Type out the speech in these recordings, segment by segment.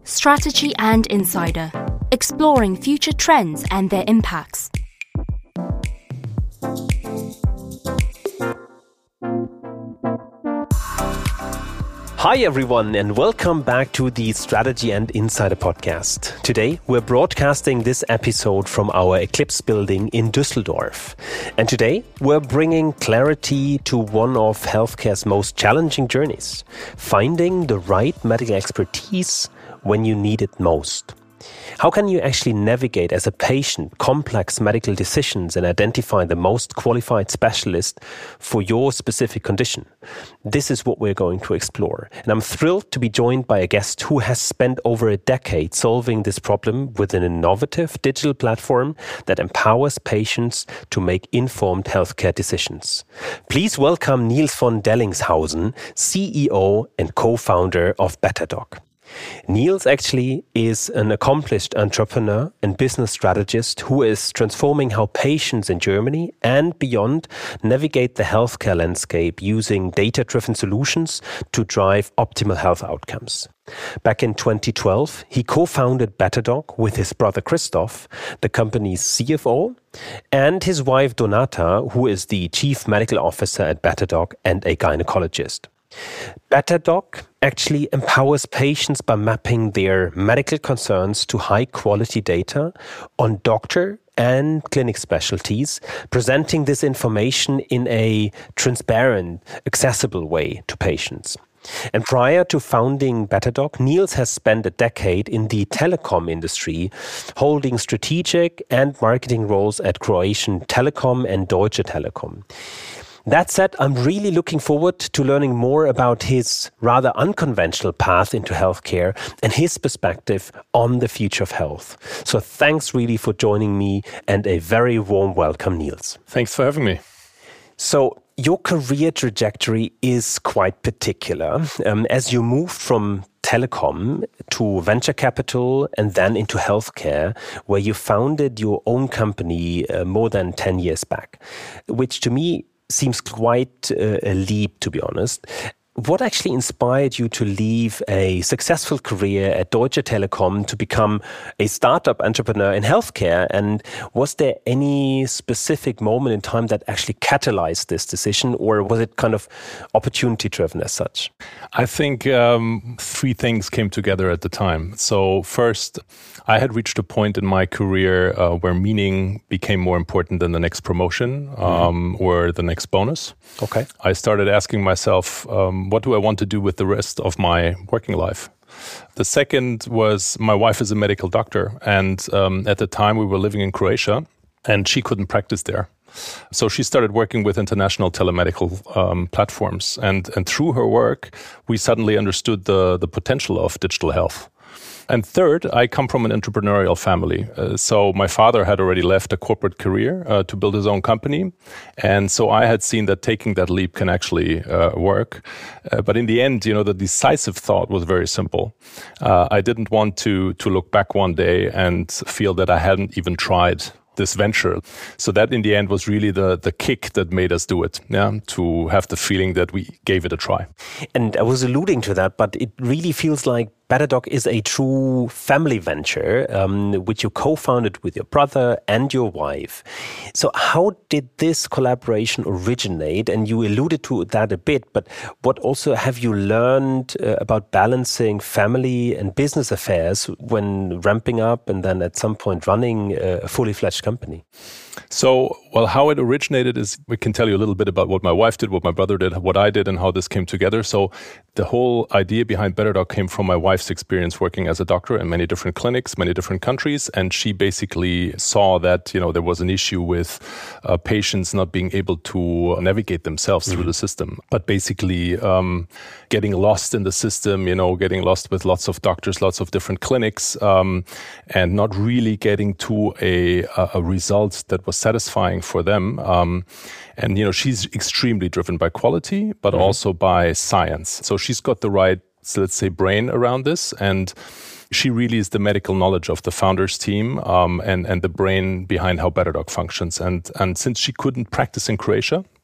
Strategy and Insider, exploring future trends and their impacts. Hi everyone, and welcome back to the Strategy and Insider podcast. Today we're broadcasting this episode from our Eclipse building in Düsseldorf. And today we're bringing clarity to one of healthcare's most challenging journeys, finding the right medical expertise when you need it most. How can you actually navigate as a patient complex medical decisions and identify the most qualified specialist for your specific condition? This is what we're going to explore. And I'm thrilled to be joined by a guest who has spent over a decade solving this problem with an innovative digital platform that empowers patients to make informed healthcare decisions. Please welcome Niels von Dellingshausen, CEO and co-founder of BetterDoc. Niels actually is an accomplished entrepreneur and business strategist who is transforming how patients in Germany and beyond navigate the healthcare landscape using data-driven solutions to drive optimal health outcomes. Back in 2012, he co-founded BetterDoc with his brother Christoph, the company's CFO, and his wife Donata, who is the chief medical officer at BetterDoc and a gynecologist. BetterDoc actually empowers patients by mapping their medical concerns to high-quality data on doctor and clinic specialties, presenting this information in a transparent, accessible way to patients. And prior to founding BetterDoc, Niels has spent a decade in the telecom industry, holding strategic and marketing roles at Croatian Telecom and Deutsche Telekom. That said, I'm really looking forward to learning more about his rather unconventional path into healthcare and his perspective on the future of health. So thanks really for joining me and a very warm welcome, Niels. Thanks for having me. So your career trajectory is quite particular as you moved from telecom to venture capital and then into healthcare, where you founded your own company more than 10 years back, which to me seems quite a leap, to be honest. What actually inspired you to leave a successful career at Deutsche Telekom to become a startup entrepreneur in healthcare? And was there any specific moment in time that actually catalyzed this decision, or was it kind of opportunity-driven as such? I think three things came together at the time. So first, I had reached a point in my career where meaning became more important than the next promotion or the next bonus. Okay. I started asking myself, what do I want to do with the rest of my working life? The second was my wife is a medical doctor. And at the time we were living in Croatia and she couldn't practice there. So she started working with international telemedical platforms. And through her work, we suddenly understood the potential of digital health. And third, I come from an entrepreneurial family. So my father had already left a corporate career to build his own company. And so I had seen that taking that leap can actually work. But in the end, the decisive thought was very simple. I didn't want to look back one day and feel that I hadn't even tried this venture. So that in the end was really the kick that made us do it, to have the feeling that we gave it a try. And I was alluding to that, but it really feels like BetterDoc is a true family venture, which you co-founded with your brother and your wife. So how did this collaboration originate? And you alluded to that a bit, but what also have you learned about balancing family and business affairs when ramping up and then at some point running a fully fledged company? So, how it originated is we can tell you a little bit about what my wife did, what my brother did, what I did, and how this came together. So the whole idea behind BetterDoc came from my wife's experience working as a doctor in many different clinics, many different countries. And she basically saw that, there was an issue with patients not being able to navigate themselves through the system, but basically getting lost in the system, getting lost with lots of doctors, lots of different clinics, and not really getting to a result that was satisfying for them. And she's extremely driven by quality, but also by science. So she's got the right, let's say, brain around this. And she really is the medical knowledge of the founders team and the brain behind how BetterDoc functions. And since she couldn't practice in Croatia,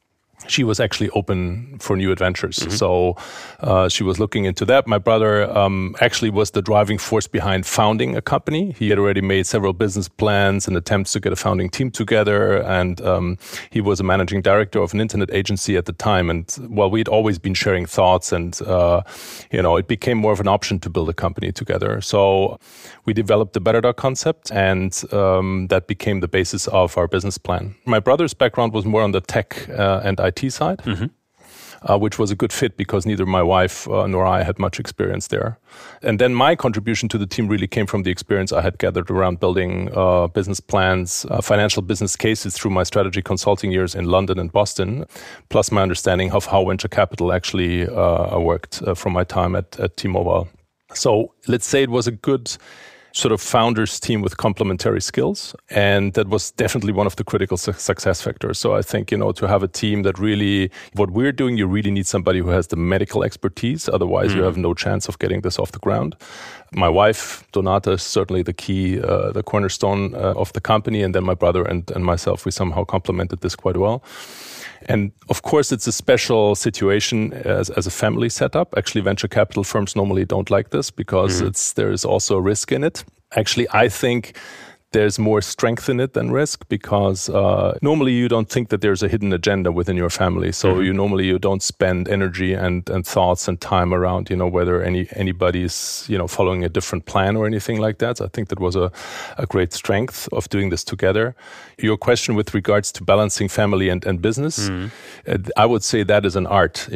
she was actually open for new adventures. So she was looking into that. My brother actually was the driving force behind founding a company. He had already made several business plans and attempts to get a founding team together. And he was a managing director of an internet agency at the time. And well, we'd always been sharing thoughts and, it became more of an option to build a company together. So we developed the BetterDoc concept, and that became the basis of our business plan. My brother's background was more on the tech and IT side, which was a good fit because neither my wife nor I had much experience there. And then my contribution to the team really came from the experience I had gathered around building business plans, financial business cases through my strategy consulting years in London and Boston, plus my understanding of how venture capital actually worked from my time at T-Mobile. So let's say it was a good sort of founders team with complementary skills. And that was definitely one of the critical success factors. So I think, to have a team that really, what we're doing, you really need somebody who has the medical expertise. Otherwise, you have no chance of getting this off the ground. My wife, Donata, is certainly the key, the cornerstone of the company. And then my brother and myself, we somehow complemented this quite well. And of course, it's a special situation as a family setup. Actually, venture capital firms normally don't like this because there is also a risk in it. Actually, I think there's more strength in it than risk because normally you don't think that there's a hidden agenda within your family. So you don't spend energy and thoughts and time around, whether anybody's, following a different plan or anything like that. So I think that was a great strength of doing this together. Your question with regards to balancing family and business, I would say that is an art,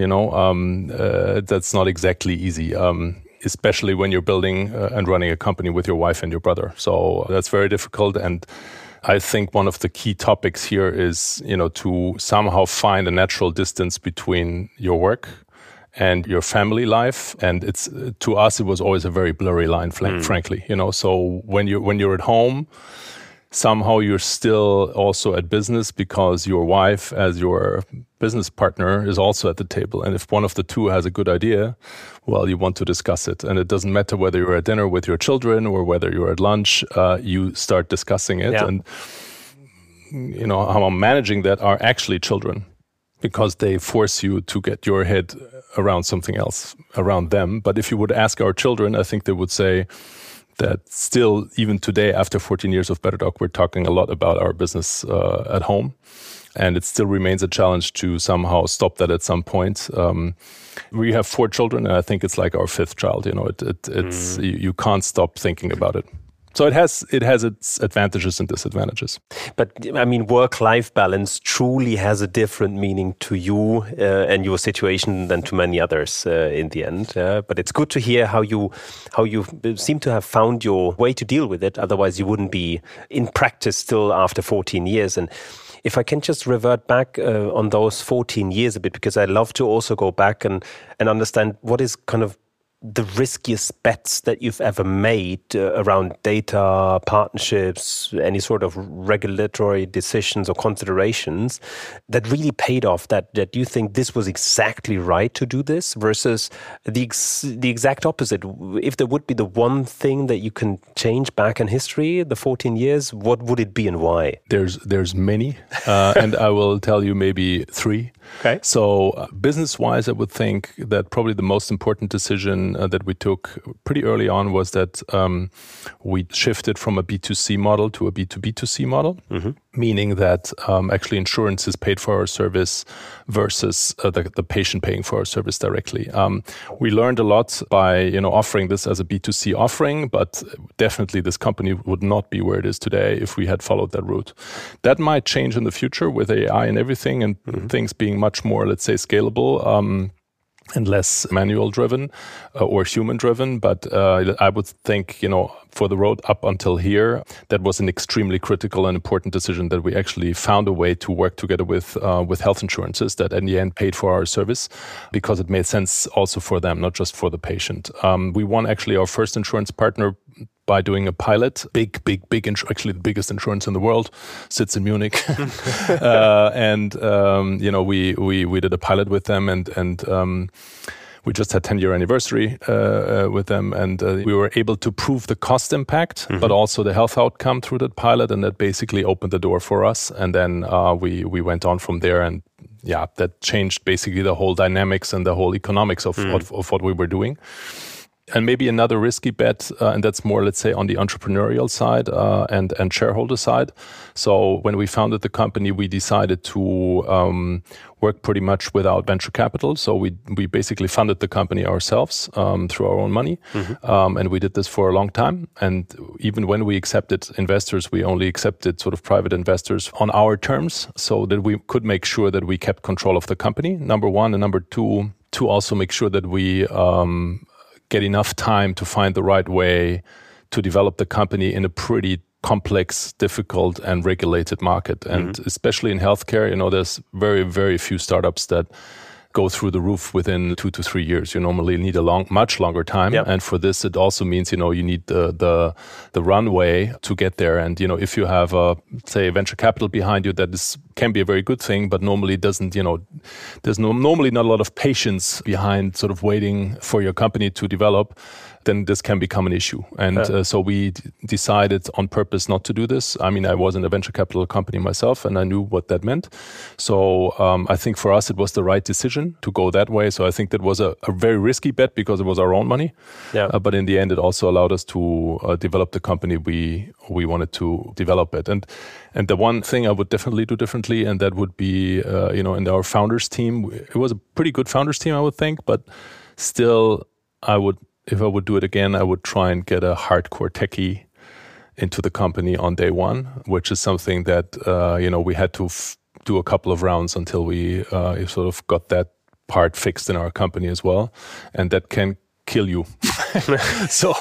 that's not exactly easy. Especially when you're building and running a company with your wife and your brother. So that's very difficult. And I think one of the key topics here is, to somehow find a natural distance between your work and your family life. And to us, it was always a very blurry line, frankly, So when you're at home, somehow you're still also at business because your wife, as your business partner, is also at the table. And if one of the two has a good idea, well, you want to discuss it. And it doesn't matter whether you're at dinner with your children or whether you're at lunch, you start discussing it. Yeah. And, how I'm managing that are actually children because they force you to get your head around something else, around them. But if you would ask our children, I think they would say, that still, even today, after 14 years of BetterDoc, we're talking a lot about our business at home. And it still remains a challenge to somehow stop that at some point. We have 4 children, and I think it's like our 5th child. You can't stop thinking about it. So it has its advantages and disadvantages. But I mean, work-life balance truly has a different meaning to you and your situation than to many others in the end. But it's good to hear how you seem to have found your way to deal with it. Otherwise, you wouldn't be in practice still after 14 years. And if I can just revert back on those 14 years a bit, because I love to also go back and understand what is kind of the riskiest bets that you've ever made around data, partnerships, any sort of regulatory decisions or considerations that really paid off, that you think this was exactly right to do this versus the exact opposite? If there would be the one thing that you can change back in history, the 14 years, what would it be and why? There's many, and I will tell you maybe 3. Okay. So business-wise, I would think that probably the most important decision that we took pretty early on was that we shifted from a B2C model to a B2B2C model, meaning that actually insurance is paid for our service versus the patient paying for our service directly. We learned a lot by offering this as a B2C offering, but definitely this company would not be where it is today if we had followed that route. That might change in the future with AI and everything and things being much more, let's say, scalable and less manual driven or human driven. But I would think, for the road up until here, that was an extremely critical and important decision that we actually found a way to work together with health insurances that in the end paid for our service because it made sense also for them, not just for the patient. We won actually our first insurance partner by doing a pilot, big, actually the biggest insurance in the world, sits in Munich. And we did a pilot with them and we just had 10-year anniversary with them, and we were able to prove the cost impact, but also the health outcome through that pilot, and that basically opened the door for us. And then we went on from there, and that changed basically the whole dynamics and the whole economics of what we were doing. And maybe another risky bet, and that's more, let's say, on the entrepreneurial side and shareholder side. So when we founded the company, we decided to work pretty much without venture capital. So we basically funded the company ourselves through our own money. And we did this for a long time. And even when we accepted investors, we only accepted sort of private investors on our terms so that we could make sure that we kept control of the company, number one. And number two, to also make sure that we get enough time to find the right way to develop the company in a pretty complex, difficult, and regulated market. And especially in healthcare, there's very, very few startups that go through the roof within 2 to 3 years. You normally need a much longer time. Yep. And for this, it also means, you need the runway to get there. And, if you have, say, venture capital behind you, that can be a very good thing, but normally doesn't, there's normally not a lot of patience behind sort of waiting for your company to develop, then this can become an issue. And so we decided on purpose not to do this. I mean, I was in a venture capital company myself, and I knew what that meant. So I think for us, it was the right decision to go that way. So I think that was a very risky bet because it was our own money. Yeah. But in the end, it also allowed us to develop the company we wanted to develop it. And the one thing I would definitely do differently, and that would be, in our founders team, it was a pretty good founders team, I would think, but still if I would do it again, I would try and get a hardcore techie into the company on day one, which is something that, we had to do a couple of rounds until we sort of got that part fixed in our company as well. And that can kill you. So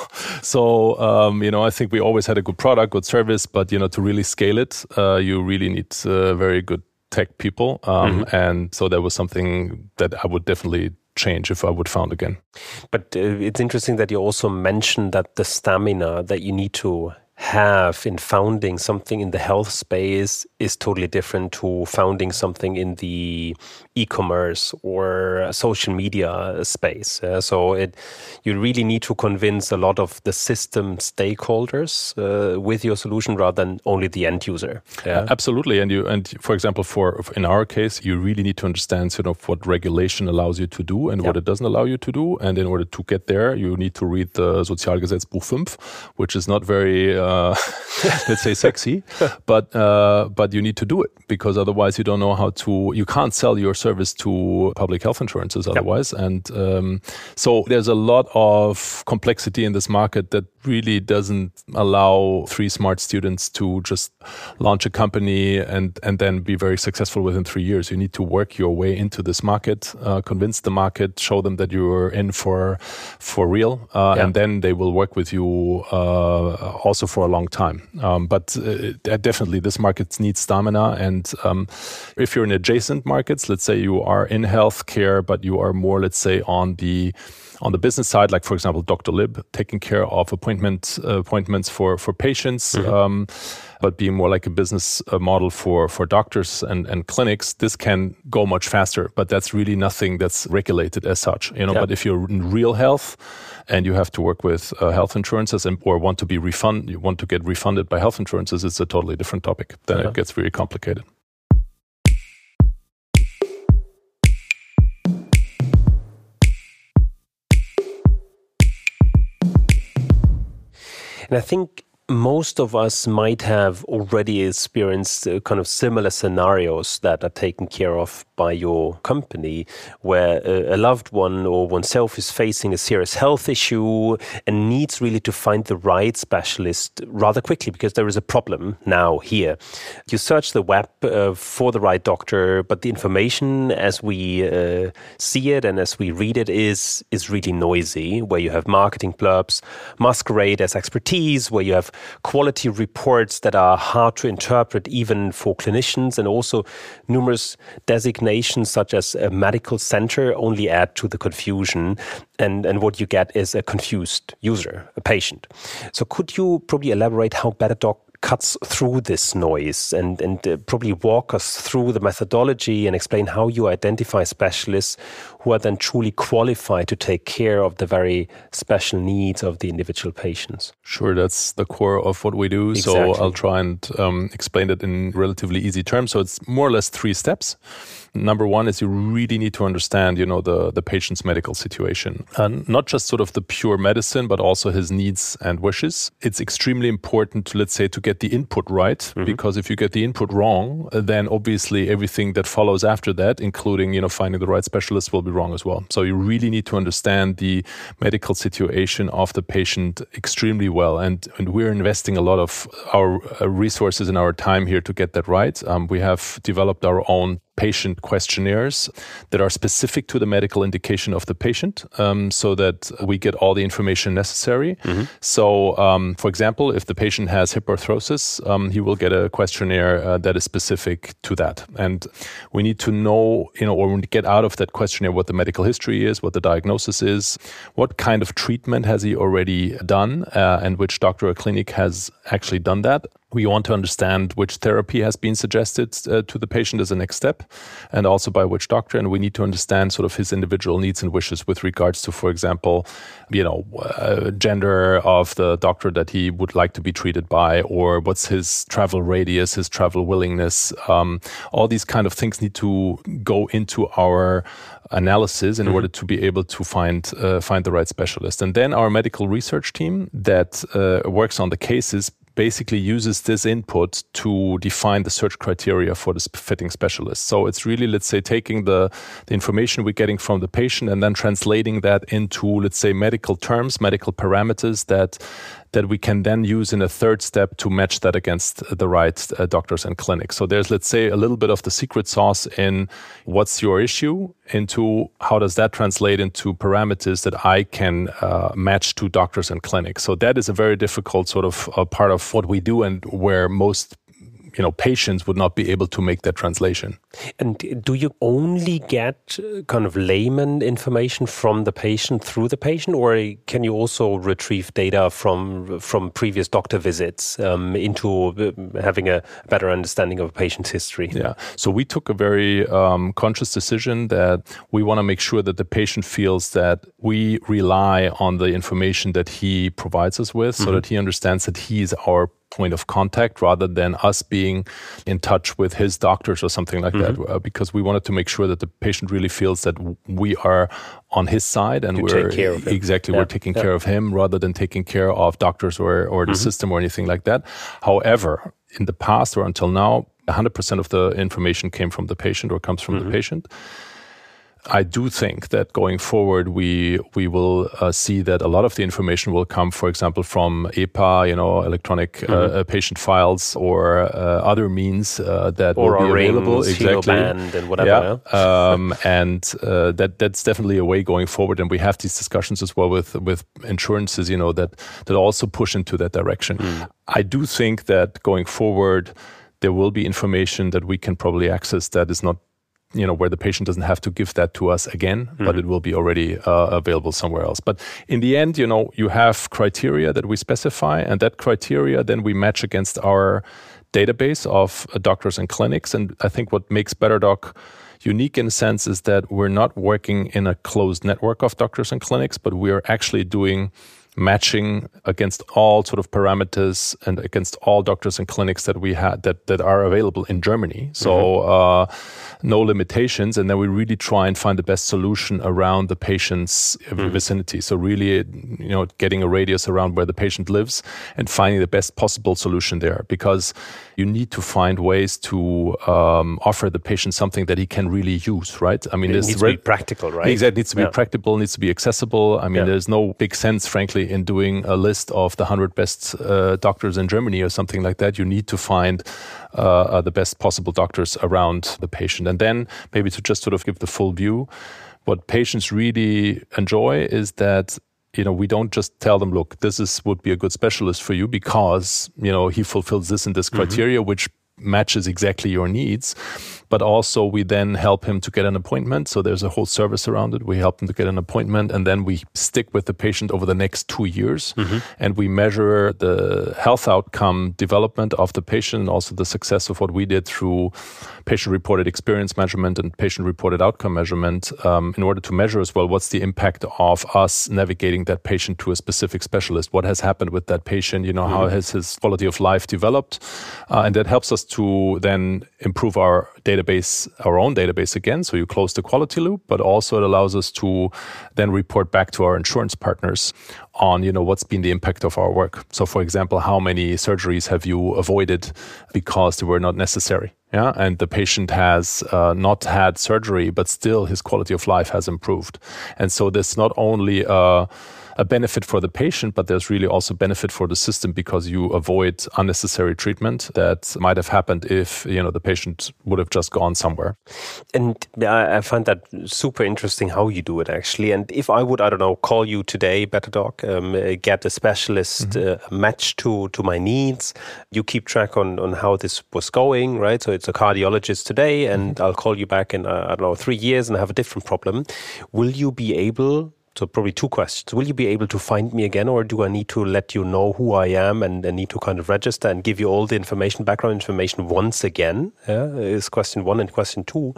I think we always had a good product, good service, but, to really scale it, you really need very good tech people. And so that was something that I would definitely change if I would found again. But it's interesting that you also mentioned that the stamina that you need to have in founding something in the health space is totally different to founding something in the e-commerce or social media space. So you really need to convince a lot of the system stakeholders with your solution rather than only the end user. Yeah? Absolutely. And for example, in our case, you really need to understand sort of what regulation allows you to do and what it doesn't allow you to do. And in order to get there, you need to read the Sozialgesetzbuch 5, which is not very let's say sexy, but you need to do it because otherwise you don't know you can't sell your service to public health insurances otherwise. Yep. And so there's a lot of complexity in this market that really doesn't allow 3 smart students to just launch a company and then be very successful within 3 years. You need to work your way into this market, convince the market, show them that you're in for real, and then they will work with you also for a long time. But definitely this market needs stamina. And if you're in adjacent markets, let's say you are in healthcare, but you are more, let's say, on the business side, like for example, Dr. Lib, taking care of appointments for patients, but being more like a business model for doctors and clinics, this can go much faster. But that's really nothing that's regulated as such, But if you're in real health and you have to work with health insurances or want to get refunded by health insurances, it's a totally different topic. Then it gets very complicated. And I think most of us might have already experienced kind of similar scenarios that are taken care of by your company, where a loved one or oneself is facing a serious health issue and needs really to find the right specialist rather quickly because there is a problem now here. You search the web for the right doctor, but the information as we see it and as we read it is really noisy, where you have marketing blurbs masquerade as expertise, where you have quality reports that are hard to interpret even for clinicians, and also numerous designations such as a medical center only add to the confusion, and what you get is a confused user, a patient. So could you probably elaborate how Better Doc cuts through this noise and probably walk us through the methodology and explain how you identify specialists who are then truly qualified to take care of the very special needs of the individual patients. Sure, that's the core of what we do. Exactly. So I'll try and explain it in relatively easy terms. So it's more or less 3 steps. Number 1 is you really need to understand, the patient's medical situation, and not just sort of the pure medicine, but also his needs and wishes. It's extremely important to, let's say, to get the input right, because if you get the input wrong, then obviously everything that follows after that, including, finding the right specialist, will be wrong as well. So you really need to understand the medical situation of the patient extremely well. And we're investing a lot of our resources and our time here to get that right. We have developed our own patient questionnaires that are specific to the medical indication of the patient, so that we get all the information necessary. So, for example, if the patient has hip arthrosis, he will get a questionnaire that is specific to that. And we need to know, or get out of that questionnaire what the medical history is, what the diagnosis is, what kind of treatment has he already done, and which doctor or clinic has actually done that. We want to understand which therapy has been suggested to the patient as a next step, and also by which doctor. And we need to understand sort of his individual needs and wishes with regards to, for example, gender of the doctor that he would like to be treated by, or what's his travel radius, his travel willingness. All these kind of things need to go into our analysis in order to be able to find the right specialist. And then our medical research team that works on the cases basically uses this input to define the search criteria for the fitting specialist. So it's really, let's say, taking the information we're getting from the patient and then translating that into, let's say, medical terms, medical parameters that we can then use in a third step to match that against the right doctors and clinics. So there's, let's say, a little bit of the secret sauce in what's your issue, into how does that translate into parameters that I can match to doctors and clinics. So that is a very difficult sort of part of what we do, and where most patients would not be able to make that translation. And do you only get kind of layman information from the patient through the patient, or can you also retrieve data from previous doctor visits into having a better understanding of a patient's history? Yeah. So we took a very conscious decision that we want to make sure that the patient feels that we rely on the information that he provides us with, so that he understands that he is our point of contact, rather than us being in touch with his doctors or something like that, because we wanted to make sure that the patient really feels that we are on his side and we're take care of him. Exactly, we're taking care of him rather than taking care of doctors or the system or anything like that. However, in the past or until now, 100% of the information came from the patient or comes from the patient. I do think that going forward, we will see that a lot of the information will come, for example, from EPA, electronic patient files, or other means that or will be available. Exactly, and whatever. Yeah. That's definitely a way going forward, and we have these discussions as well with insurances, that also push into that direction. I do think that going forward, there will be information that we can probably access that is not, where the patient doesn't have to give that to us again, but it will be already available somewhere else. But in the end, you have criteria that we specify, and that criteria then we match against our database of doctors and clinics. And I think what makes BetterDoc unique in a sense is that we're not working in a closed network of doctors and clinics, but we're actually doing matching against all sort of parameters and against all doctors and clinics that we had that are available in Germany. So no limitations. And then we really try and find the best solution around the patient's vicinity. So really, getting a radius around where the patient lives and finding the best possible solution there, because you need to find ways to offer the patient something that he can really use, right? I mean, it needs to be practical, right? Exactly. It needs to be practical, needs to be accessible. I mean, there's no big sense, frankly, in doing a list of the 100 best doctors in Germany or something like that. You need to find the best possible doctors around the patient. And then maybe to just sort of give the full view, what patients really enjoy is that, we don't just tell them, look, would be a good specialist for you because, he fulfills this and this criteria, which matches exactly your needs. but also we then help him to get an appointment. So there's a whole service around it. We help him to get an appointment, and then we stick with the patient over the next 2 years, and we measure the health outcome development of the patient and also the success of what we did through patient-reported experience measurement and patient-reported outcome measurement in order to measure as well what's the impact of us navigating that patient to a specific specialist. What has happened with that patient? How has his quality of life developed? And that helps us to then improve our database, our own database again. So you close the quality loop, but also it allows us to then report back to our insurance partners on, what's been the impact of our work. So for example, how many surgeries have you avoided because they were not necessary? Yeah, and the patient has not had surgery, but still his quality of life has improved. And so there's not only a benefit for the patient, but there's really also benefit for the system because you avoid unnecessary treatment that might have happened if, the patient would have just gone somewhere. And I find that super interesting how you do it, actually. And if I would, call you today, BetterDoc, get a specialist matched to my needs, you keep track on how this was going, right? So it's a cardiologist today, and I'll call you back in, 3 years and I have a different problem. Will you be able... So probably two questions. Will you be able to find me again, or do I need to let you know who I am and need to kind of register and give you all the information, background information once again? Is question one. And question two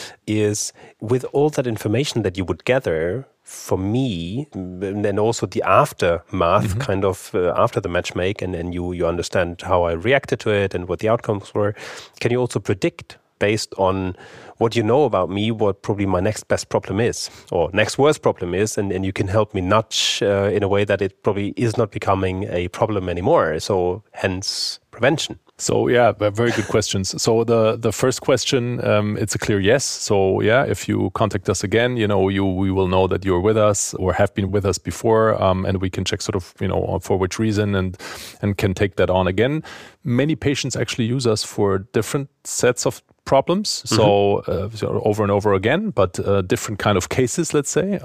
is, with all that information that you would gather for me, and then also the aftermath kind of after the matchmake, and you understand how I reacted to it and what the outcomes were, can you also predict based on what you know about me, what probably my next best problem is, or next worst problem is, and you can help me nudge in a way that it probably is not becoming a problem anymore. So hence prevention. So yeah, very good questions. So the first question, it's a clear yes. So yeah, if you contact us again, we will know that you're with us or have been with us before, and we can check sort of, for which reason and can take that on again. Many patients actually use us for different sets of problems, so over and over again, but different kind of cases, let's say.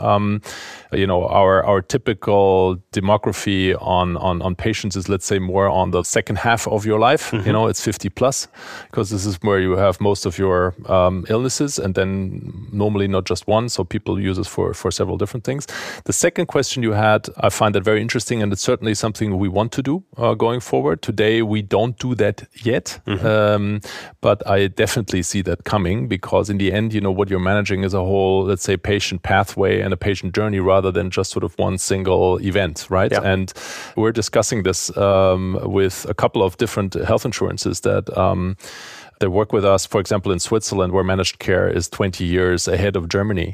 Our typical demography on patients is, let's say, more on the second half of your life. It's 50 plus, because this is where you have most of your illnesses, and then normally not just one, so people use us for several different things. The second question you had, I find that very interesting, and it's certainly something we want to do going forward. Today, we don't do that yet, but I definitely see that coming, because in the end, what you're managing is a whole, let's say, patient pathway and a patient journey rather than just sort of one single event, right? Yeah. And we're discussing this with a couple of different health insurances that work with us, for example, in Switzerland, where managed care is 20 years ahead of Germany,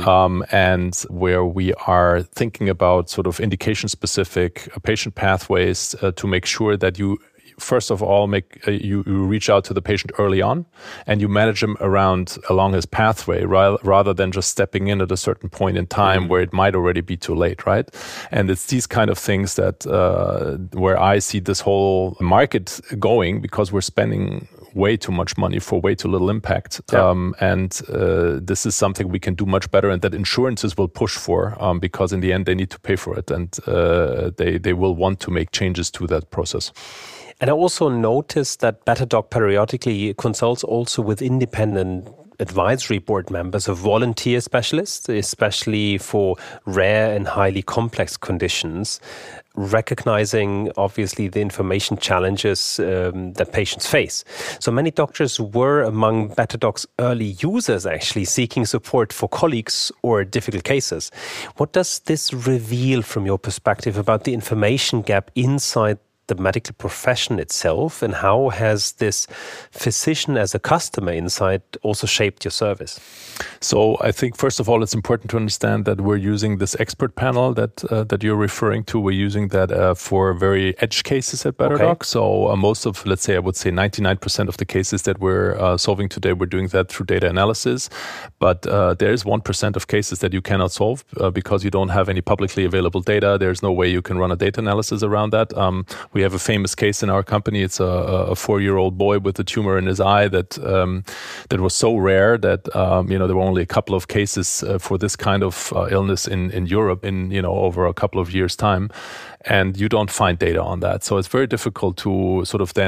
and where we are thinking about sort of indication-specific patient pathways to make sure that you first of all, you reach out to the patient early on, and you manage him along his pathway, rather than just stepping in at a certain point in time where it might already be too late, right? And it's these kind of things that where I see this whole market going, because we're spending way too much money for way too little impact. Yeah. And this is something we can do much better, and that insurances will push for, because in the end they need to pay for it, and they will want to make changes to that process. And I also noticed that BetterDoc periodically consults also with independent advisory board members of volunteer specialists, especially for rare and highly complex conditions, recognizing obviously the information challenges that patients face. So many doctors were among BetterDoc's early users, actually seeking support for colleagues or difficult cases. What does this reveal from your perspective about the information gap inside the medical profession itself, and how has this physician as a customer insight also shaped your service? So I think, first of all, it's important to understand that we're using this expert panel that you're referring to. We're using that for very edge cases at BetterDoc. Okay. So most of, let's say, I would say 99% of the cases that we're solving today, we're doing that through data analysis. But there is 1% of cases that you cannot solve because you don't have any publicly available data. There's no way you can run a data analysis around that. We have a famous case in our company. It's a 4-year-old boy with a tumor in his eye that was so rare that there were only a couple of cases for this kind of illness in Europe in over a couple of years' time, and you don't find data on that. So it's very difficult to sort of then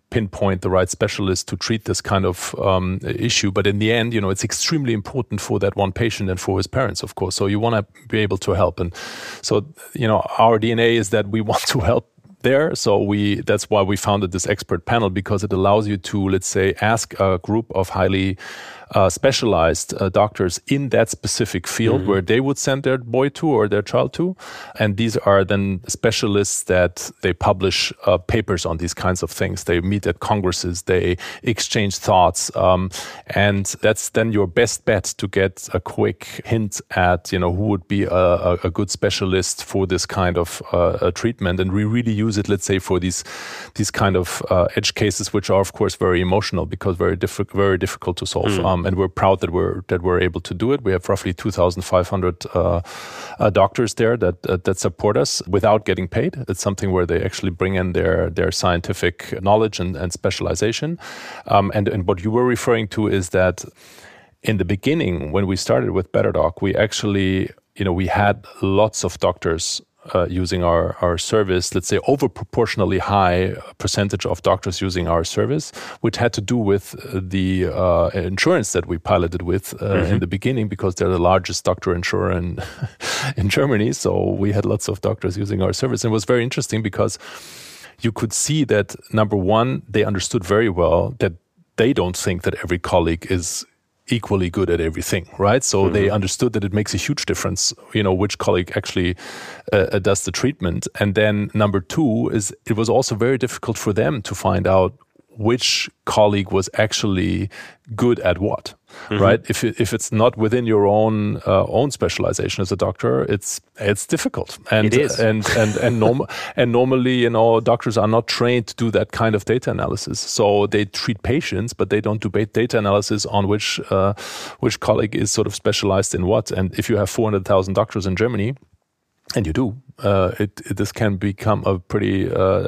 pinpoint the right specialist to treat this kind of issue. But in the end, it's extremely important for that one patient and for his parents, of course. So you want to be able to help. And so, our DNA is that we want to help there. So that's why we founded this expert panel, because it allows you to, let's say, ask a group of highly specialized doctors in that specific field where they would send their boy to or their child to. And these are then specialists that they publish papers on these kinds of things. They meet at congresses, they exchange thoughts. And that's then your best bet to get a quick hint at, who would be a good specialist for this kind of treatment. And we really use it, let's say, for these kind of edge cases, which are, of course, very emotional because very difficult to solve. And we're proud that we're able to do it. We have roughly 2,500 doctors there that support us without getting paid. It's something where they actually bring in their scientific knowledge and specialization. And what you were referring to is that in the beginning, when we started with BetterDoc, we actually, we had lots of doctors using our service, let's say over proportionally high percentage of doctors using our service, which had to do with the insurance that we piloted with in the beginning, because they're the largest doctor insurer in Germany. So we had lots of doctors using our service. And it was very interesting because you could see that, number one, they understood very well that they don't think that every colleague is equally good at everything, right? So they understood that it makes a huge difference, which colleague actually does the treatment. And then number two is it was also very difficult for them to find out which colleague was actually good at what, right? If it's not within your own specialization as a doctor, it's difficult. And it is. And normally, doctors are not trained to do that kind of data analysis. So they treat patients, but they don't do data analysis on which colleague is sort of specialized in what. And if you have 400,000 doctors in Germany, and you do, this can become a pretty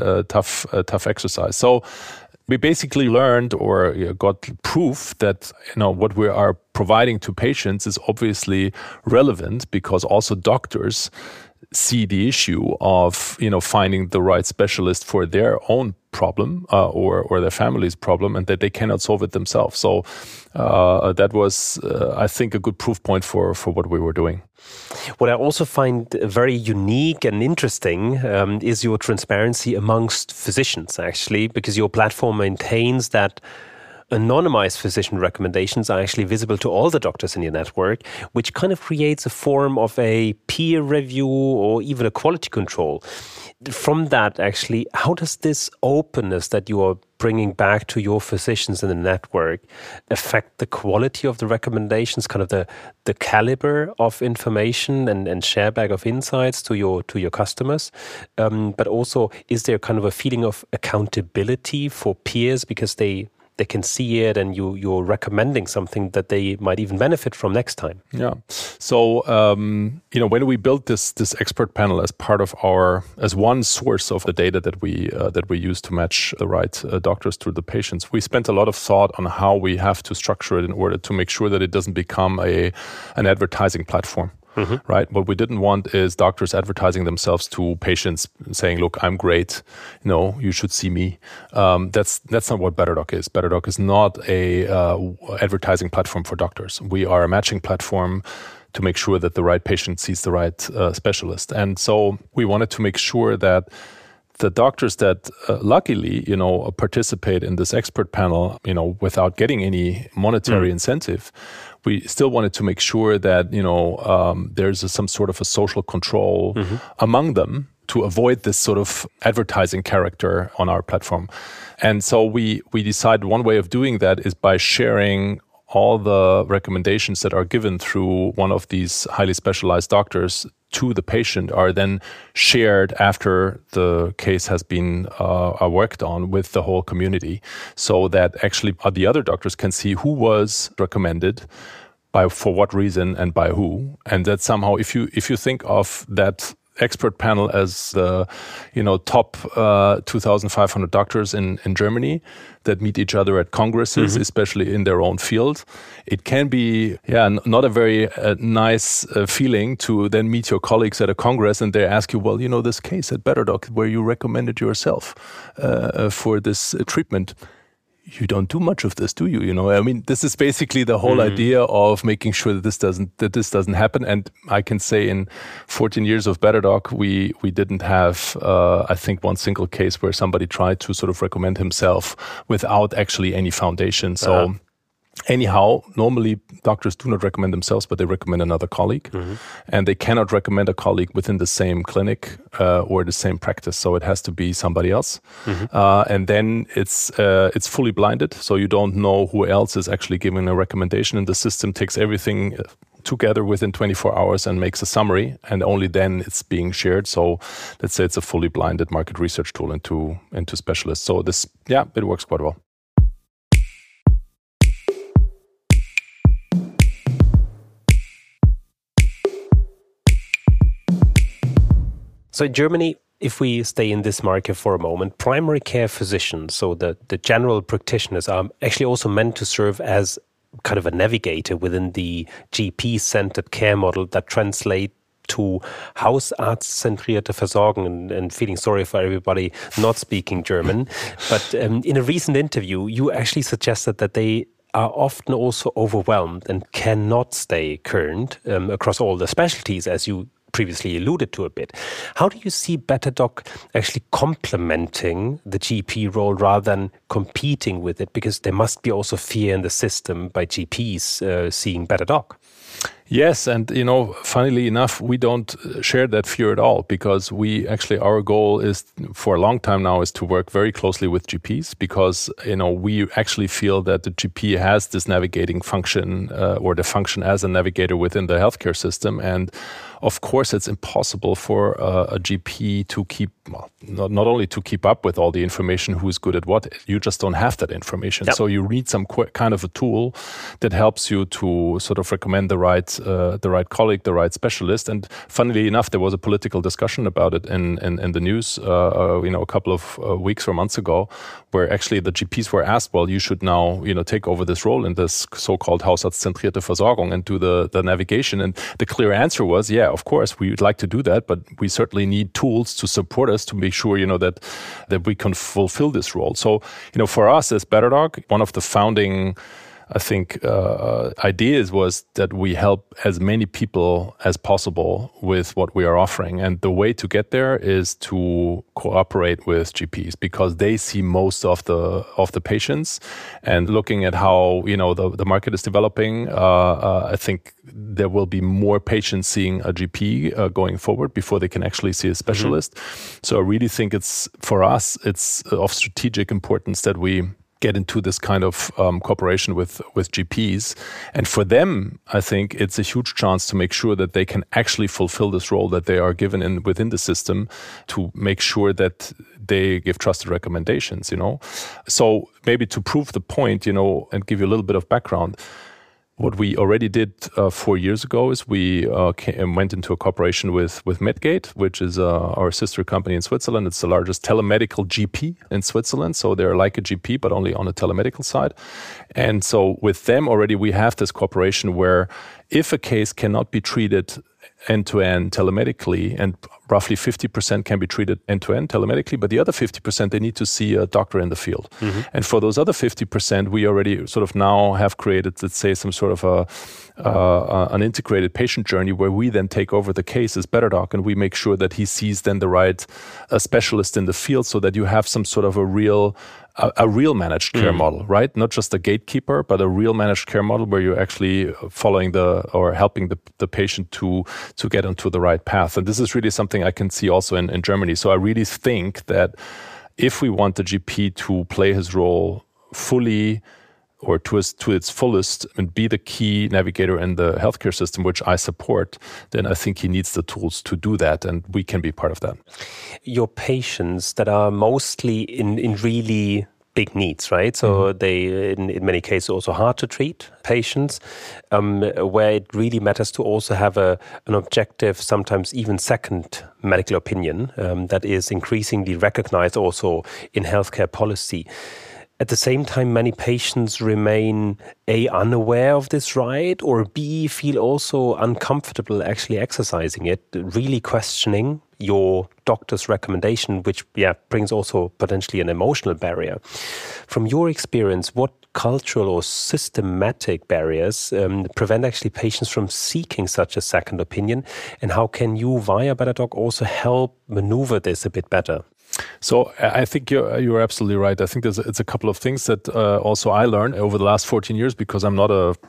tough exercise. So we basically learned or got proof that what we are providing to patients is obviously relevant, because also doctors see the issue of finding the right specialist for their own problem or their family's problem, and that they cannot solve it themselves. So that was, I think, a good proof point for what we were doing. What I also find very unique and interesting is your transparency amongst physicians, actually, because your platform maintains that anonymized physician recommendations are actually visible to all the doctors in your network, which kind of creates a form of a peer review or even a quality control. From that, actually, how does this openness that you are bringing back to your physicians in the network affect the quality of the recommendations, kind of the caliber of information and share bag of insights to your customers? But also, is there kind of a feeling of accountability for peers because they can see it and you're recommending something that they might even benefit from next time? Yeah. So, when we built this expert panel as part of as one source of the data that we use to match the right doctors to the patients, we spent a lot of thought on how we have to structure it in order to make sure that it doesn't become an advertising platform. Right. What we didn't want is doctors advertising themselves to patients saying, look, I'm great. You should see me. That's not what BetterDoc is. BetterDoc is not a advertising platform for doctors. We are a matching platform to make sure that the right patient sees the right specialist. And so we wanted to make sure that the doctors that luckily, participate in this expert panel, without getting any monetary incentive, we still wanted to make sure that, there's some sort of a social control among them to avoid this sort of advertising character on our platform. And so we decided one way of doing that is by sharing all the recommendations that are given through one of these highly specialized doctors to the patient are then shared after the case has been worked on with the whole community, so that actually the other doctors can see who was recommended, for what reason, and by who. And that somehow, if you think of that expert panel as the top 2,500 doctors in Germany that meet each other at congresses, especially in their own field. It can be not a very nice feeling to then meet your colleagues at a congress and they ask you, well, this case at BetterDoc where you recommended yourself for this treatment. You don't do much of this, do you? I mean, this is basically the whole idea of making sure that this doesn't happen. And I can say in 14 years of BetterDoc, we didn't have, I think, one single case where somebody tried to sort of recommend himself without actually any foundation. So anyhow, normally doctors do not recommend themselves, but they recommend another colleague. And they cannot recommend a colleague within the same clinic or the same practice. So it has to be somebody else. And then it's fully blinded. So you don't know who else is actually giving a recommendation. And the system takes everything together within 24 hours and makes a summary. And only then it's being shared. So let's say it's a fully blinded market research tool into specialists. So this, it works quite well. So in Germany, if we stay in this market for a moment, primary care physicians, so the general practitioners, are actually also meant to serve as kind of a navigator within the GP-centered care model that translate to Hausarztzentrierte Versorgung, and feeling sorry for everybody not speaking German. But in a recent interview, you actually suggested that they are often also overwhelmed and cannot stay current across all the specialties, as you previously alluded to a bit. How do you see BetterDoc actually complementing the GP role rather than competing with it? Because there must be also fear in the system by GPs seeing BetterDoc. Yes, and funnily enough, we don't share that fear at all, because our goal is for a long time now is to work very closely with GPs, because we actually feel that the GP has this navigating function or the function as a navigator within the healthcare system. And of course, it's impossible for a GP to not only to keep up with all the information, who's good at what. You just don't have that information. Yep. So you need some kind of a tool that helps you to sort of recommend the right colleague, the right specialist. And funnily enough, there was a political discussion about it in the news, a couple of weeks or months ago, where actually the GPs were asked, well, you should now, take over this role in this so-called Hausarztzentrierte Versorgung and do the navigation. And the clear answer was, of course, we would like to do that, but we certainly need tools to support us to make sure, that we can fulfill this role. So, for us as BetterDoc, one of the founding, I think, ideas was that we help as many people as possible with what we are offering. And the way to get there is to cooperate with GPs, because they see most of the patients. And looking at how, the market is developing, I think there will be more patients seeing a GP going forward before they can actually see a specialist. So I really think it's of strategic importance that we get into this kind of cooperation with GPs. And for them, I think it's a huge chance to make sure that they can actually fulfill this role that they are given within the system, to make sure that they give trusted recommendations, So maybe to prove the point, and give you a little bit of background, what we already did 4 years ago is we went into a cooperation with Medgate, which is our sister company in Switzerland. It's the largest telemedical GP in Switzerland. So they're like a GP, but only on a telemedical side. And so with them already, we have this cooperation where if a case cannot be treated end-to-end telemedically, and roughly 50% can be treated end-to-end telemedically, but the other 50%, they need to see a doctor in the field. And for those other 50%, we already sort of now have created, let's say, some sort of an integrated patient journey where we then take over the case as BetterDoc, and we make sure that he sees then the right specialist in the field, so that you have some sort of a real managed care model, right? Not just a gatekeeper, but a real managed care model where you're actually following or helping the patient to get onto the right path. And this is really something I can see also in Germany. So I really think that if we want the GP to play his role fully or to its fullest and be the key navigator in the healthcare system, which I support, then I think he needs the tools to do that, and we can be part of that. Your patients that are mostly in really big needs, right? So they, in many cases, also hard to treat patients, where it really matters to also have an objective, sometimes even second medical opinion that is increasingly recognized also in healthcare policy. At the same time, many patients remain A, unaware of this right, or B, feel also uncomfortable actually exercising it, really questioning your doctor's recommendation, which brings also potentially an emotional barrier. From your experience, what cultural or systematic barriers prevent actually patients from seeking such a second opinion, and how can you via BetterDoc also help maneuver this a bit better? So I think you're absolutely right. I think it's a couple of things that also I learned over the last 14 years, because I'm not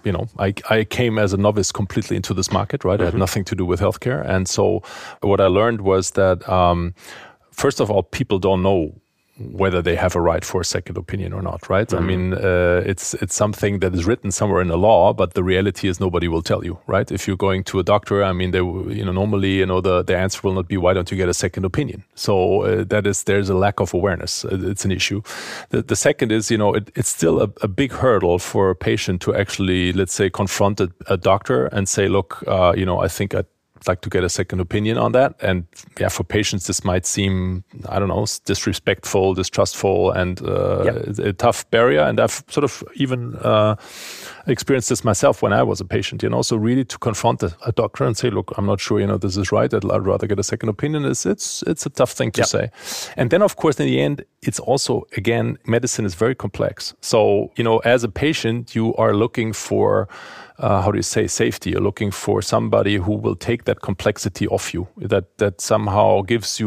I came as a novice completely into this market, right? I had nothing to do with healthcare. And so what I learned was that, first of all, people don't know whether they have a right for a second opinion or not, right? I mean, it's something that is written somewhere in the law, but the reality is nobody will tell you, right? If you're going to a doctor, I mean, they normally, the answer will not be, why don't you get a second opinion? So there's a lack of awareness. It's an issue. The second is, it's still a big hurdle for a patient to actually, let's say, confront a doctor and say, look, I think I'd like to get a second opinion on that. And for patients, this might seem, I don't know, disrespectful, distrustful, and a tough barrier. And I've sort of even experienced this myself when I was a patient, So really to confront a doctor and say, look, I'm not sure, this is right. I'd rather get a second opinion. It's a tough thing to say. And then, of course, in the end, it's also, again, medicine is very complex. So, as a patient, you are looking for safety. You're looking for somebody who will take that complexity off you, that somehow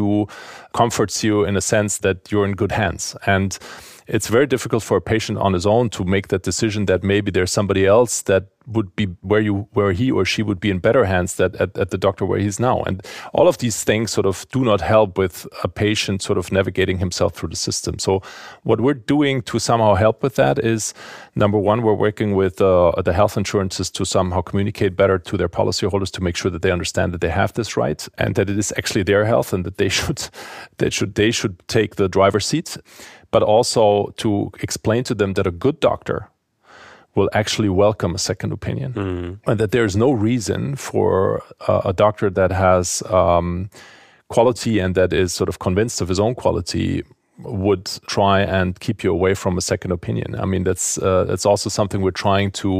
comforts you in a sense that you're in good hands. And it's very difficult for a patient on his own to make that decision that maybe there's somebody else that would be where he or she would be in better hands at the doctor where he's now. And all of these things sort of do not help with a patient sort of navigating himself through the system. So what we're doing to somehow help with that is, number one, we're working with the health insurances to somehow communicate better to their policyholders to make sure that they understand that they have this right and that it is actually their health and that they should take the driver's seat, but also to explain to them that a good doctor will actually welcome a second opinion, and that there is no reason for a doctor that has quality and that is sort of convinced of his own quality would try and keep you away from a second opinion. I mean, that's also something we're trying to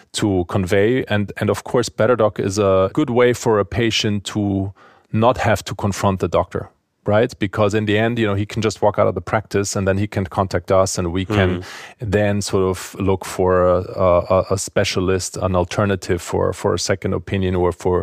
convey, and of course, BetterDoc is a good way for a patient to not have to confront the doctor. Right? Because in the end, he can just walk out of the practice and then he can contact us and we can then sort of look for a specialist, an alternative for a second opinion or for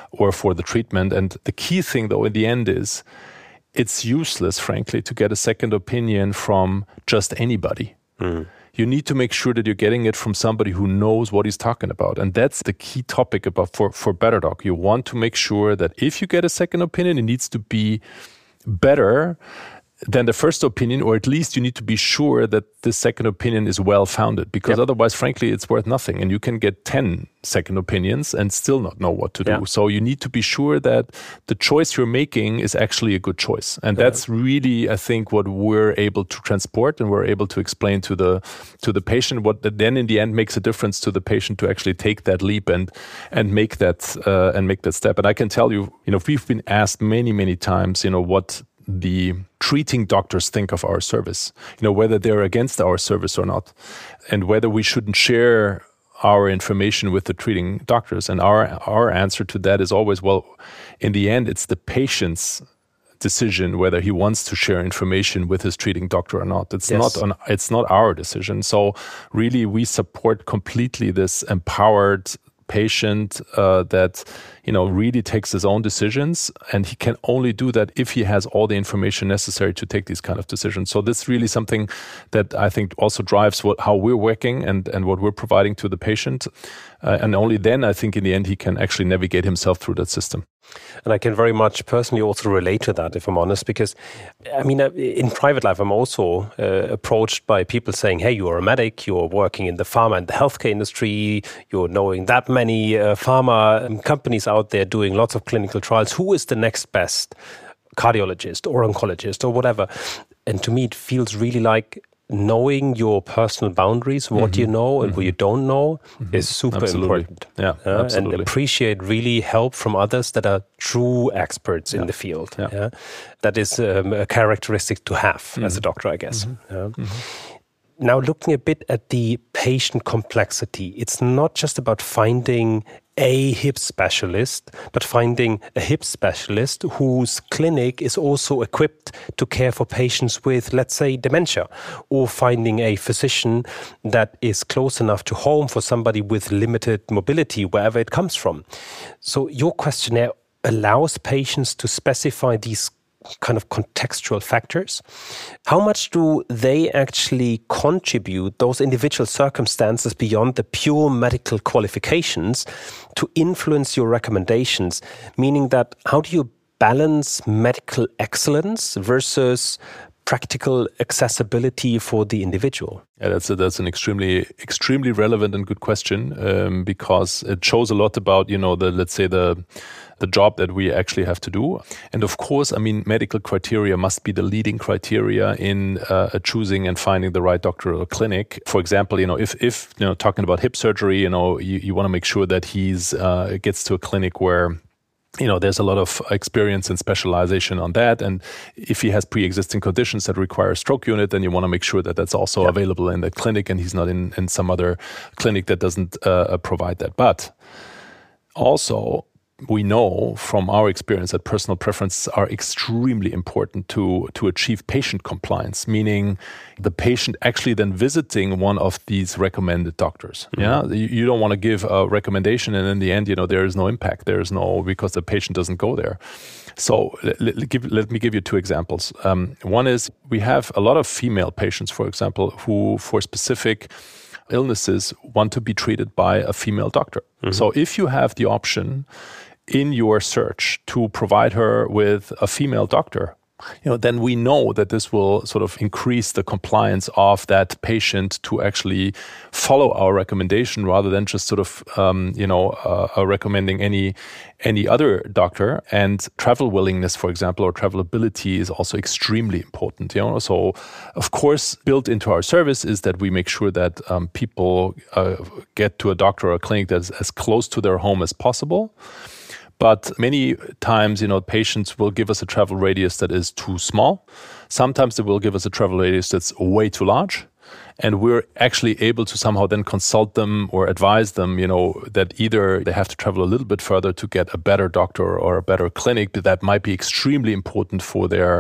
the treatment. And the key thing, though, in the end is it's useless, frankly, to get a second opinion from just anybody. You need to make sure that you're getting it from somebody who knows what he's talking about. And that's the key topic for BetterDoc. You want to make sure that if you get a second opinion, it needs to be better than the first opinion, or at least you need to be sure that the second opinion is well-founded, because otherwise, frankly, it's worth nothing. And you can get 10 second opinions and still not know what to do. So you need to be sure that the choice you're making is actually a good choice. And that's really, I think, what we're able to transport and we're able to explain to the patient, what then in the end makes a difference to the patient to actually take that leap and make that step. And I can tell you, we've been asked many, many times, what the treating doctors think of our service, whether they're against our service or not, and whether we shouldn't share our information with the treating doctors. And our answer to that is always, well, in the end, it's the patient's decision whether he wants to share information with his treating doctor or not. It's not our decision. So really, we support completely this empowered patient that really takes his own decisions, and he can only do that if he has all the information necessary to take these kind of decisions. So this is really something that I think also drives how we're working and what we're providing to the patient. And only then, I think, in the end, he can actually navigate himself through that system. And I can very much personally also relate to that, if I'm honest, because, I mean, in private life, I'm also approached by people saying, hey, you're a medic, you're working in the pharma and the healthcare industry, you're knowing that many pharma companies out there doing lots of clinical trials. Who is the next best cardiologist or oncologist or whatever? And to me, it feels really like knowing your personal boundaries, what you know and what you don't know, is super important. Yeah, absolutely. And appreciate really help from others that are true experts in the field. Yeah. That is a characteristic to have as a doctor, I guess. Now, looking a bit at the patient complexity, it's not just about finding a hip specialist, but finding a hip specialist whose clinic is also equipped to care for patients with, let's say, dementia, or finding a physician that is close enough to home for somebody with limited mobility, wherever it comes from. So your questionnaire allows patients to specify these kind of contextual factors. How much do they actually contribute, those individual circumstances beyond the pure medical qualifications, to influence your recommendations? Meaning that how do you balance medical excellence versus practical accessibility for the individual? Yeah, that's an extremely relevant and good question, because it shows a lot about, the job that we actually have to do. And of course, I mean, medical criteria must be the leading criteria in choosing and finding the right doctor or clinic. For example, if talking about hip surgery, you want to make sure that he's gets to a clinic where there's a lot of experience and specialization on that. And if he has pre-existing conditions that require a stroke unit, then you want to make sure that that's also available in that clinic and he's not in some other clinic that doesn't provide that. But also, we know from our experience that personal preferences are extremely important to achieve patient compliance, meaning the patient actually then visiting one of these recommended doctors. Yeah, you don't want to give a recommendation and in the end, there is no impact. Because the patient doesn't go there. So let me give you two examples. One is we have a lot of female patients, for example, who for specific illnesses want to be treated by a female doctor. So if you have the option in your search to provide her with a female doctor, then we know that this will sort of increase the compliance of that patient to actually follow our recommendation rather than just sort of, recommending any other doctor. And travel willingness, for example, or travel ability is also extremely important. So of course, built into our service is that we make sure that people get to a doctor or a clinic that's as close to their home as possible. But many times, patients will give us a travel radius that is too small. Sometimes they will give us a travel radius that's way too large. And we're actually able to somehow then consult them or advise them, that either they have to travel a little bit further to get a better doctor or a better clinic, but that might be extremely important for their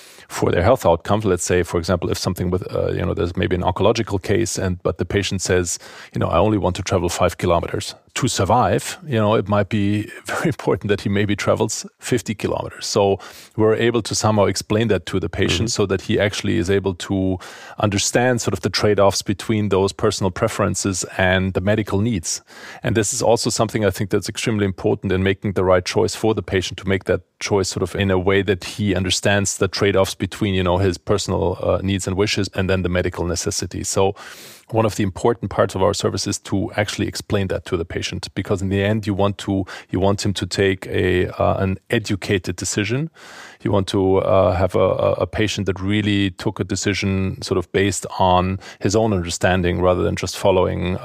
health outcomes. Let's say, for example, if something with, there's maybe an oncological case, but the patient says, I only want to travel 5 kilometers to survive. It might be very important that he maybe travels 50 kilometers. So we're able to somehow explain that to the patient so that he actually is able to understand sort of the trade-offs between those personal preferences and the medical needs. And this is also something I think that's extremely important in making the right choice for the patient, to make that choice sort of in a way that he understands the trade-offs between, his personal needs and wishes and then the medical necessities. So one of the important parts of our service is to actually explain that to the patient, because in the end, you want him to take an educated decision. You want to have a patient that really took a decision sort of based on his own understanding rather than just following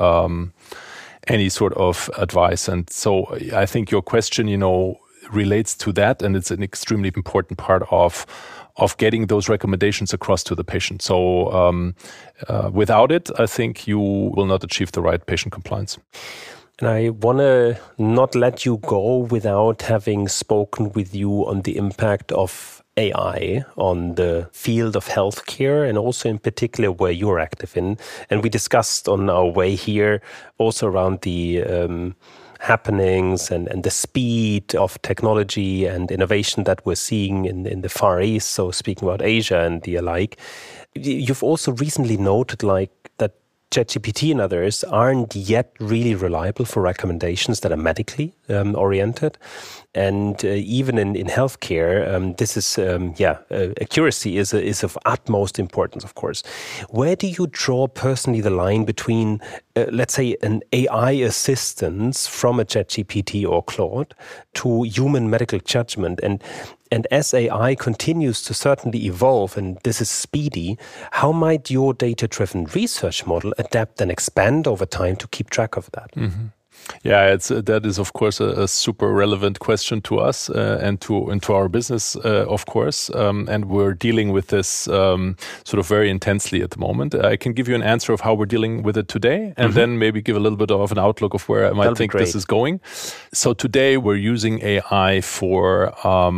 any sort of advice. And so I think your question, relates to that, and it's an extremely important part of getting those recommendations across to the patient. So without it, I think you will not achieve the right patient compliance. And I want to not let you go without having spoken with you on the impact of AI on the field of healthcare, and also in particular where you're active in. And we discussed on our way here also around the happenings and the speed of technology and innovation that we're seeing in the Far East. So speaking about Asia and the alike, you've also recently noted that ChatGPT and others aren't yet really reliable for recommendations that are medically oriented. And even in healthcare, this is, accuracy is of utmost importance, of course. Where do you draw personally the line between, let's say, an AI assistance from a ChatGPT or Claude to human medical judgment? And And as AI continues to certainly evolve, and this is speedy, how might your data-driven research model adapt and expand over time to keep track of that? Mm-hmm. Yeah, that is of course a super relevant question to us and to our business, of course. And we're dealing with this sort of very intensely at the moment. I can give you an answer of how we're dealing with it today, and then maybe give a little bit of an outlook of where I might think this is going. So today we're using AI for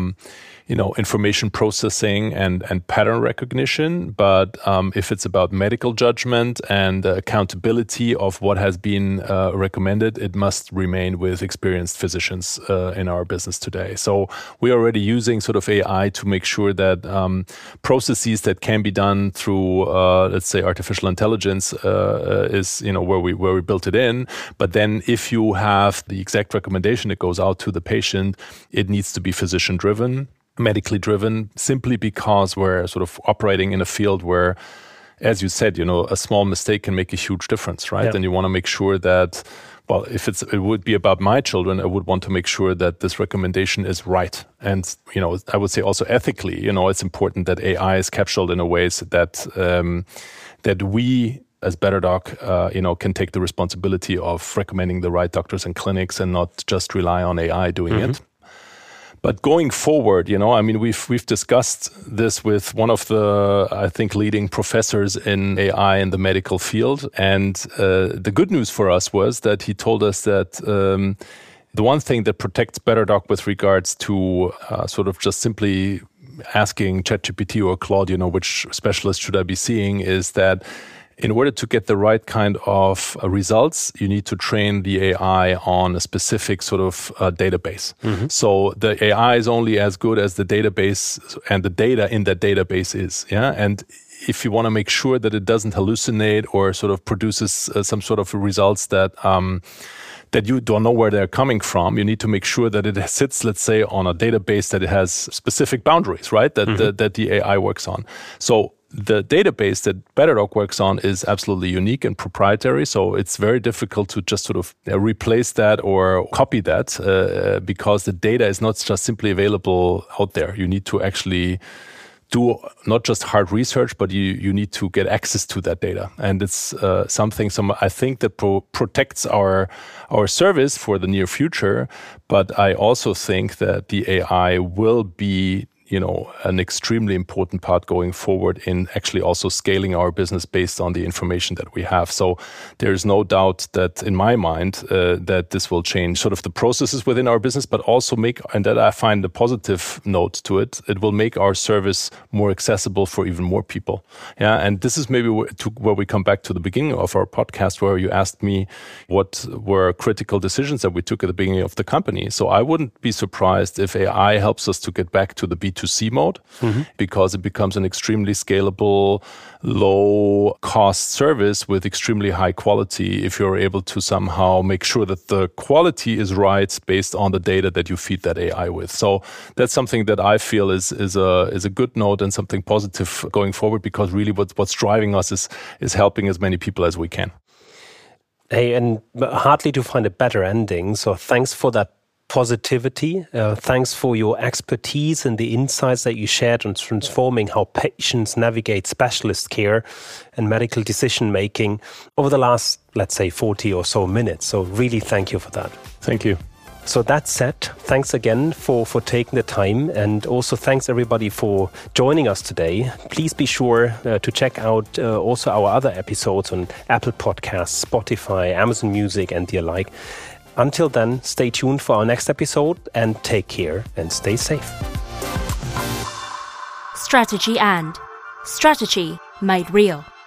information processing and pattern recognition. But if it's about medical judgment and accountability of what has been recommended, it must remain with experienced physicians in our business today. So we're already using sort of AI to make sure that processes that can be done through, let's say, artificial intelligence is, where we built it in. But then if you have the exact recommendation that goes out to the patient, it needs to be physician driven, medically driven, simply because we're sort of operating in a field where, as you said, a small mistake can make a huge difference, right? Yeah. And you want to make sure that, well, if it would be about my children, I would want to make sure that this recommendation is right. And, I would say also ethically, it's important that AI is captured in a ways that that we as BetterDoc, can take the responsibility of recommending the right doctors and clinics and not just rely on AI doing it. But going forward, we've discussed this with one of the, I think, leading professors in AI in the medical field. And the good news for us was that he told us that the one thing that protects BetterDoc with regards to sort of just simply asking ChatGPT or Claude, which specialist should I be seeing, is that in order to get the right kind of results, you need to train the AI on a specific sort of database. So the AI is only as good as the database and the data in that database is. Yeah. And if you want to make sure that it doesn't hallucinate or sort of produces some sort of results that you don't know where they're coming from, you need to make sure that it sits, let's say, on a database that it has specific boundaries, right? That the AI works on. So the database that BetterDoc works on is absolutely unique and proprietary, so it's very difficult to just sort of replace that or copy that because the data is not just simply available out there. You need to actually do not just hard research, but you need to get access to that data. And it's something I think that protects our service for the near future. But I also think that the AI will be an extremely important part going forward in actually also scaling our business based on the information that we have. So there's no doubt that in my mind that this will change sort of the processes within our business, but also and that I find a positive note to it, it will make our service more accessible for even more people. Yeah, and this is maybe where we come back to the beginning of our podcast, where you asked me what were critical decisions that we took at the beginning of the company. So I wouldn't be surprised if AI helps us to get back to the B2C mode, because it becomes an extremely scalable, low-cost service with extremely high quality if you're able to somehow make sure that the quality is right based on the data that you feed that AI with. So that's something that I feel is a good note and something positive going forward, because really what's driving us is helping as many people as we can. Hey, and hardly to find a better ending. So thanks for that positivity. Thanks for your expertise and the insights that you shared on transforming how patients navigate specialist care and medical decision making over the last, let's say, 40 or so minutes. So really thank you for that. Thank you. So that said, thanks again for taking the time, and also thanks everybody for joining us today. Please be sure to check out also our other episodes on Apple Podcasts, Spotify, Amazon Music and the alike. Until then, stay tuned for our next episode, and take care and stay safe. Strategy made real.